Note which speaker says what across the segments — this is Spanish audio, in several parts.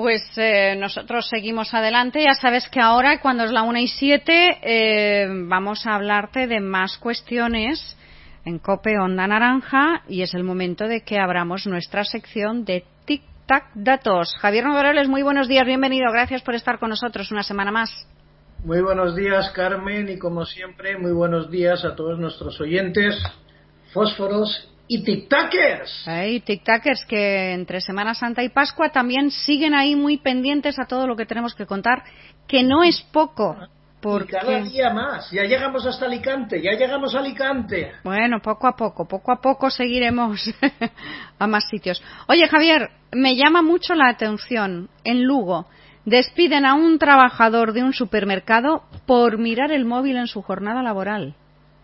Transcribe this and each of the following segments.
Speaker 1: Pues nosotros seguimos adelante. Ya sabes que ahora, cuando es la 1:07, vamos a hablarte de más cuestiones en COPE Onda Naranja, y es el momento de que abramos nuestra sección de Tic Tac Datos. Javier Nogorales, muy buenos días, bienvenido, gracias por estar con nosotros una semana más.
Speaker 2: Muy buenos días, Carmen, y como siempre, muy buenos días a todos nuestros oyentes, fósforos y tic-tackers.
Speaker 1: Tic-tackers que entre Semana Santa y Pascua también siguen ahí muy pendientes a todo lo que tenemos que contar, que no es poco. Porque...
Speaker 2: Y cada día más, ya llegamos hasta Alicante, Bueno,
Speaker 1: poco a poco seguiremos a más sitios. Oye, Javier, me llama mucho la atención, en Lugo despiden a un trabajador de un supermercado por mirar el móvil en su jornada laboral.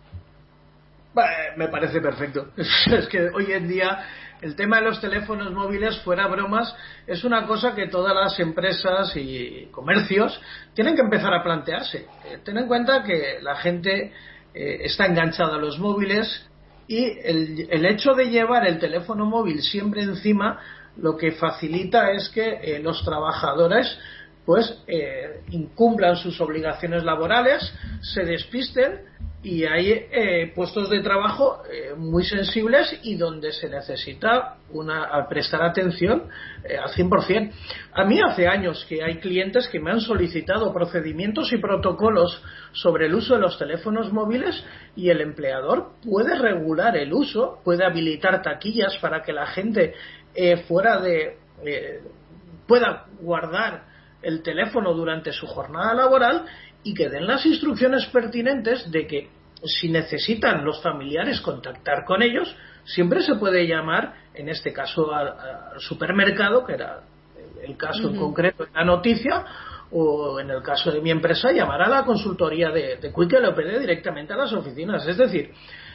Speaker 2: Me parece perfecto. Es que hoy en día el tema de los teléfonos móviles, fuera bromas, es una cosa que todas las empresas y comercios tienen que empezar a plantearse. Ten en cuenta que la gente está enganchada a los móviles, y el hecho de llevar el teléfono móvil siempre encima lo que facilita es que los trabajadores pues incumplan sus obligaciones laborales, se despisten, y hay puestos de trabajo muy sensibles y donde se necesita prestar atención al 100%. A mí hace años que hay clientes que me han solicitado procedimientos y protocolos sobre el uso de los teléfonos móviles, y el empleador puede regular el uso, puede habilitar taquillas para que la gente pueda guardar el teléfono durante su jornada laboral, y que den las instrucciones pertinentes de que si necesitan los familiares contactar con ellos, siempre se puede llamar, en este caso al supermercado, que era el caso en concreto de la noticia, o en el caso de mi empresa, llamar a la consultoría de Quick LPD directamente a las oficinas. Es decir,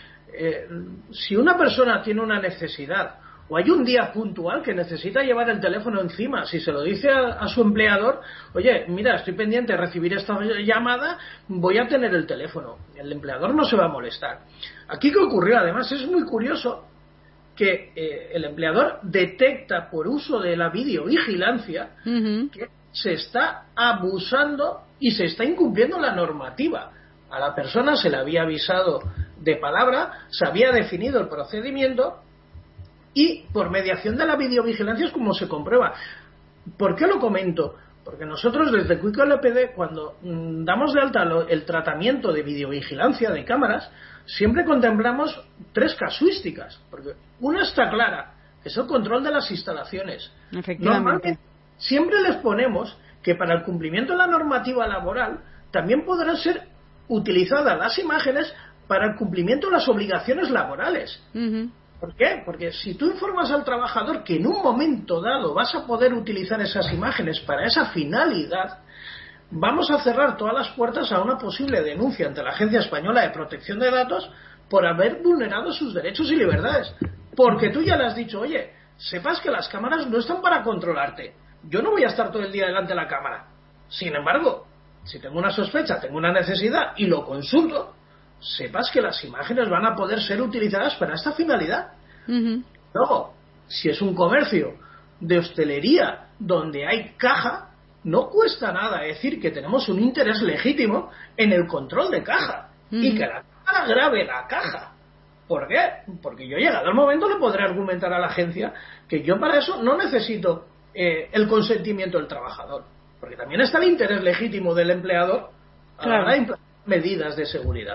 Speaker 2: si una persona tiene una necesidad, o hay un día puntual que necesita llevar el teléfono encima, si se lo dice a su empleador, oye, mira, estoy pendiente de recibir esta llamada, voy a tener el teléfono. El empleador no se va a molestar. Aquí, ¿qué ocurrió? Además, es muy curioso que el empleador detecta, por uso de la videovigilancia, que se está abusando y se está incumpliendo la normativa. A la persona se le había avisado de palabra, se había definido el procedimiento, y por mediación de la videovigilancia es como se comprueba. ¿Por qué lo comento? Porque nosotros desde Quick LPD, cuando damos de alta el tratamiento de videovigilancia de cámaras, siempre contemplamos 3 casuísticas. Porque una está clara, que es el control de las instalaciones.
Speaker 1: Efectivamente.
Speaker 2: Normalmente siempre les ponemos que para el cumplimiento de la normativa laboral también podrán ser utilizadas las imágenes para el cumplimiento de las obligaciones laborales. ¿Por qué? Porque si tú informas al trabajador que en un momento dado vas a poder utilizar esas imágenes para esa finalidad, vamos a cerrar todas las puertas a una posible denuncia ante la Agencia Española de Protección de Datos por haber vulnerado sus derechos y libertades. Porque tú ya le has dicho, oye, sepas que las cámaras no están para controlarte. Yo no voy a estar todo el día delante de la cámara. Sin embargo, si tengo una sospecha, tengo una necesidad y lo consulto, sepas que las imágenes van a poder ser utilizadas para esta finalidad. Luego, si es un comercio de hostelería donde hay caja, no cuesta nada decir que tenemos un interés legítimo en el control de caja y que la cámara grabe la caja. ¿Por qué? Porque yo, llegado el momento, le podré argumentar a la agencia que yo para eso no necesito el consentimiento del trabajador, porque también está el interés legítimo del empleador a la hora de implementar medidas de seguridad.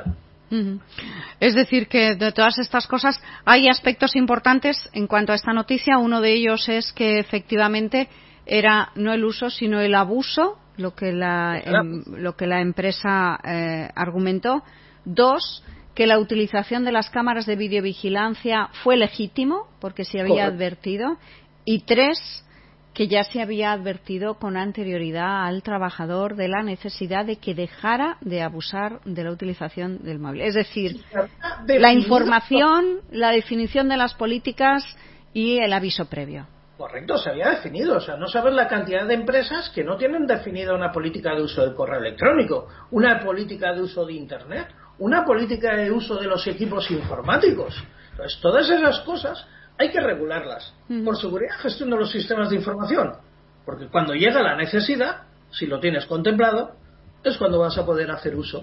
Speaker 1: Es decir, que de todas estas cosas hay aspectos importantes en cuanto a esta noticia. Uno de ellos es que efectivamente era no el uso sino el abuso lo que la empresa argumentó. 2, que la utilización de las cámaras de videovigilancia fue legítimo porque se había advertido. Y 3, que ya se había advertido con anterioridad al trabajador de la necesidad de que dejara de abusar de la utilización del móvil. Es decir, la información, la definición de las políticas y el aviso previo.
Speaker 2: Correcto, se había definido. O sea, no sabes la cantidad de empresas que no tienen definida una política de uso del correo electrónico, una política de uso de Internet, una política de uso de los equipos informáticos. Entonces, todas esas cosas hay que regularlas. Por seguridad, gestión de los sistemas de información. Porque cuando llega la necesidad, si lo tienes contemplado, es cuando vas a poder hacer uso.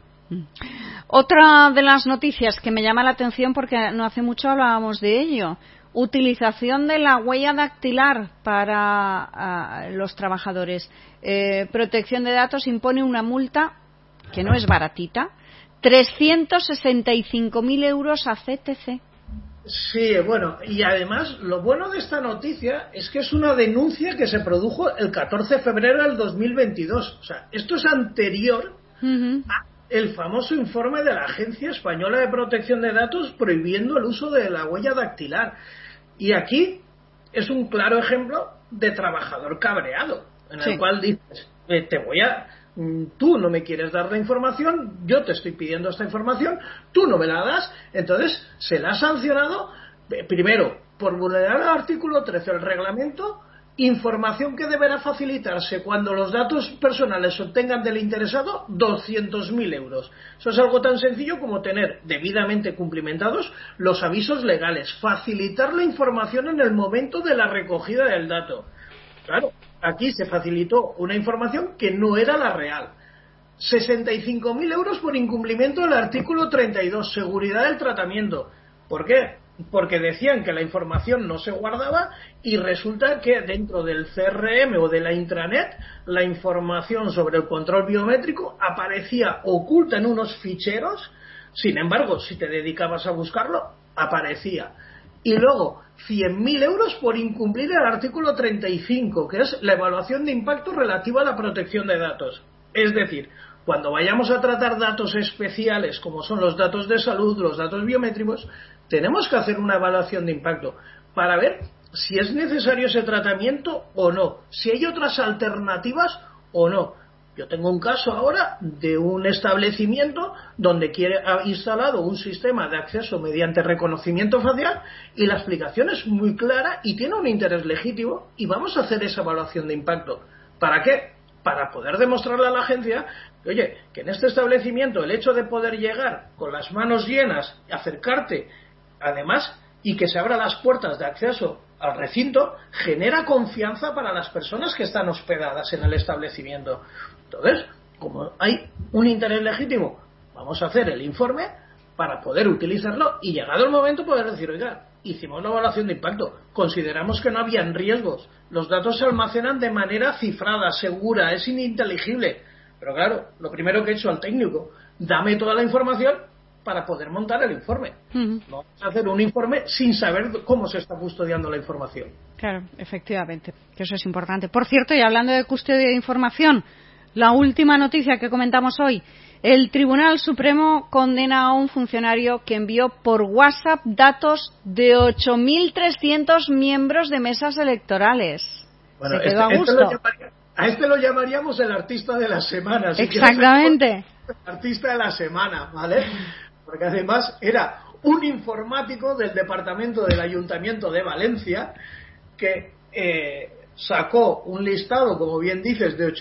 Speaker 1: Otra de las noticias que me llama la atención, porque no hace mucho hablábamos de ello, utilización de la huella dactilar para los trabajadores. Protección de Datos impone una multa, que no es baratita, 365.000 euros a CTC.
Speaker 2: Sí, bueno, y además lo bueno de esta noticia es que es una denuncia que se produjo el 14 de febrero del 2022. O sea, esto es anterior al famoso informe de la Agencia Española de Protección de Datos prohibiendo el uso de la huella dactilar. Y aquí es un claro ejemplo de trabajador cabreado, en el cual dices, tú no me quieres dar la información, yo te estoy pidiendo esta información, tú no me la das, entonces se la ha sancionado, primero, por vulnerar el artículo 13 del reglamento, información que deberá facilitarse cuando los datos personales se obtengan del interesado, 200.000 euros. Eso es algo tan sencillo como tener debidamente cumplimentados los avisos legales, facilitar la información en el momento de la recogida del dato. Claro, aquí se facilitó una información que no era la real. 65.000 euros por incumplimiento del artículo 32, seguridad del tratamiento. ¿Por qué? Porque decían que la información no se guardaba y resulta que dentro del CRM o de la intranet la información sobre el control biométrico aparecía oculta en unos ficheros. Sin embargo, si te dedicabas a buscarlo, aparecía. Y luego 100.000 euros por incumplir el artículo 35, que es la evaluación de impacto relativa a la protección de datos. Es decir, cuando vayamos a tratar datos especiales como son los datos de salud, los datos biométricos, tenemos que hacer una evaluación de impacto para ver si es necesario ese tratamiento o no, si hay otras alternativas o no. Yo tengo un caso ahora de un establecimiento donde ha instalado un sistema de acceso mediante reconocimiento facial y la explicación es muy clara y tiene un interés legítimo y vamos a hacer esa evaluación de impacto. ¿Para qué? Para poder demostrarle a la agencia que, oye, que en este establecimiento el hecho de poder llegar con las manos llenas, acercarte, además, y que se abran las puertas de acceso al recinto, genera confianza para las personas que están hospedadas en el establecimiento. Entonces, como hay un interés legítimo, vamos a hacer el informe para poder utilizarlo y llegado el momento poder decir, oiga, hicimos la evaluación de impacto, consideramos que no habían riesgos, los datos se almacenan de manera cifrada, segura, es ininteligible. Pero claro, lo primero que he hecho al técnico, dame toda la información para poder montar el informe. No vamos a hacer un informe sin saber cómo se está custodiando la información.
Speaker 1: Claro, efectivamente, que eso es importante. Por cierto, y hablando de custodia de información, la última noticia que comentamos hoy, el Tribunal Supremo condena a un funcionario que envió por WhatsApp datos de 8.300 miembros de mesas electorales.
Speaker 2: Bueno,
Speaker 1: se quedó a gusto.
Speaker 2: A este lo llamaríamos el artista de la semana.
Speaker 1: Exactamente.
Speaker 2: El artista de la semana, ¿vale? Porque además era un informático del departamento del Ayuntamiento de Valencia que sacó un listado, como bien dices, de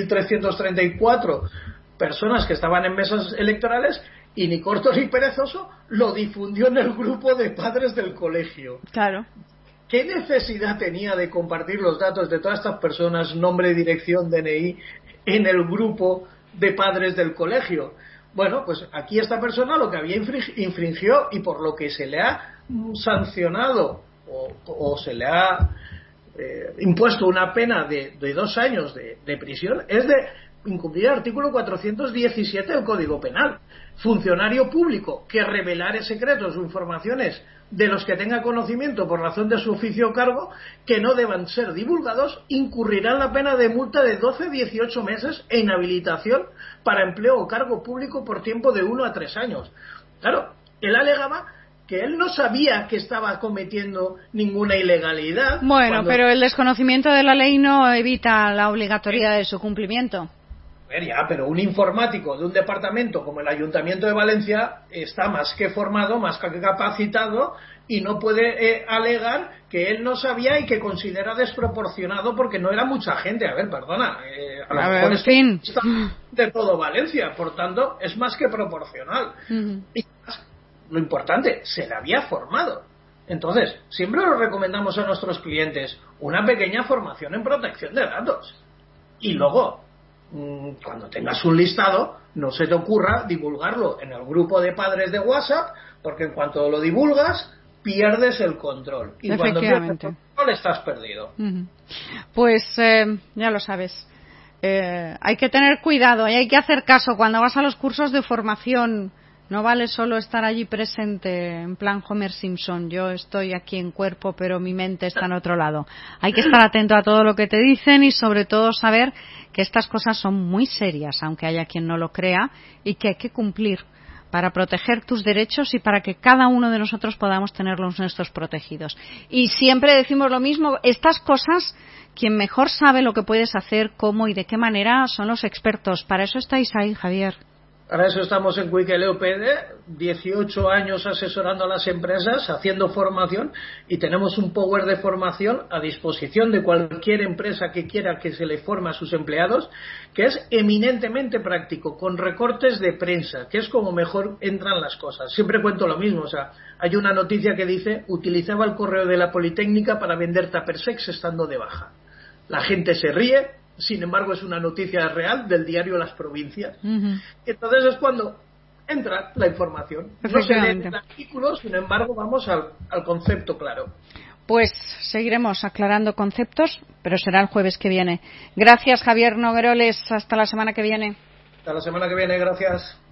Speaker 2: 8.334 personas que estaban en mesas electorales y ni corto ni perezoso lo difundió en el grupo de padres del colegio.
Speaker 1: Claro.
Speaker 2: ¿Qué necesidad tenía de compartir los datos de todas estas personas, nombre, dirección, DNI, en el grupo de padres del colegio? Bueno, pues aquí esta persona lo que había infringió y por lo que se le ha sancionado o se le ha impuesto una pena de 2 años de prisión es de incumplir el artículo 417 del Código Penal. Funcionario público que revelare secretos o informaciones de los que tenga conocimiento por razón de su oficio o cargo que no deban ser divulgados, incurrirá en la pena de multa de 12-18 meses e inhabilitación para empleo o cargo público por tiempo de 1 a 3 años. Claro, él alegaba que él no sabía que estaba cometiendo ninguna ilegalidad.
Speaker 1: Bueno, pero el desconocimiento de la ley no evita la obligatoriedad de su cumplimiento.
Speaker 2: Pero un informático de un departamento como el Ayuntamiento de Valencia está más que formado, más que capacitado y no puede alegar que él no sabía y que considera desproporcionado porque no era mucha gente. A ver, perdona, a lo mejor
Speaker 1: en fin,
Speaker 2: está de todo Valencia, por tanto es más que proporcional. Y lo importante, se le había formado. Entonces, siempre lo recomendamos a nuestros clientes, una pequeña formación en protección de datos. Y luego, cuando tengas un listado, no se te ocurra divulgarlo en el grupo de padres de WhatsApp, porque en cuanto lo divulgas, pierdes el control. Y cuando pierdes el control, estás perdido.
Speaker 1: Pues ya lo sabes. Hay que tener cuidado y hay que hacer caso cuando vas a los cursos de formación. No vale solo estar allí presente en plan Homer Simpson. Yo estoy aquí en cuerpo, pero mi mente está en otro lado. Hay que estar atento a todo lo que te dicen y sobre todo saber que estas cosas son muy serias, aunque haya quien no lo crea, y que hay que cumplir para proteger tus derechos y para que cada uno de nosotros podamos tener los nuestros protegidos. Y siempre decimos lo mismo, estas cosas, quien mejor sabe lo que puedes hacer, cómo y de qué manera son los expertos. Para eso estáis ahí, Javier.
Speaker 2: Para eso estamos en Quick LOPD, 18 años asesorando a las empresas, haciendo formación, y tenemos un power de formación a disposición de cualquier empresa que quiera que se le forme a sus empleados, que es eminentemente práctico, con recortes de prensa, que es como mejor entran las cosas. Siempre cuento lo mismo, o sea, hay una noticia que dice: utilizaba el correo de la Politécnica para vender tuppersex estando de baja. La gente se ríe. Sin embargo, es una noticia real del diario Las Provincias. Entonces es cuando entra la información. No se lee el artículo, sin embargo, vamos al concepto claro.
Speaker 1: Pues seguiremos aclarando conceptos, pero será el jueves que viene. Gracias, Javier Nogueroles. Hasta la semana que viene.
Speaker 2: Hasta la semana que viene, gracias.